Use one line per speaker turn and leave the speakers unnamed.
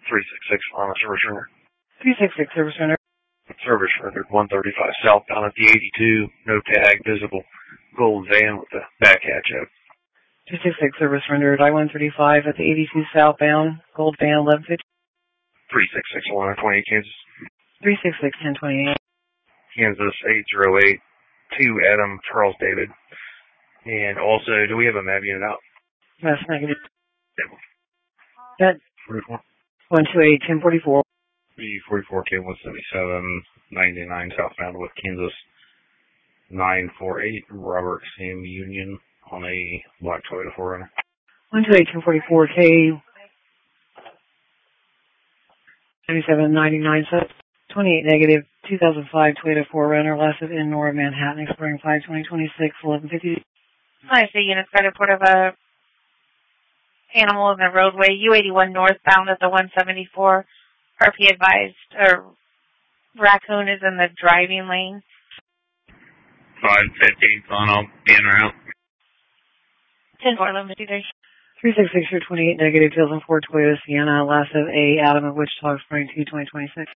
366 on a service runner.
366 service runner.
Service rendered 135 southbound at the 82, no tag visible. Gold van with the back hatch up.
266 service rendered I-135 at the 82 southbound, gold van 1150.
366 128 Kansas.
366 1028.
Kansas 808 2 Adam Charles David. And also, do we have a MAV unit out?
That's negative.
Yeah.
That 128 1044.
B44K 177 99 southbound with Kansas 948 Robert Sam Union on a black Toyota 4Runner.
128 1044K 9799 set 28 negative 2005 Toyota 4Runner lasted in Nora Manhattan expiring 5/20/26 1150.
I see units got a report of a animal in the roadway U81 northbound at the 174. RP advised a raccoon is in the driving lane.
515 on up, in or out.
10-4, 1153.
366 28 negative 2004 Toyota Sienna lasted A Adam of Wichita expiring 2/20/26.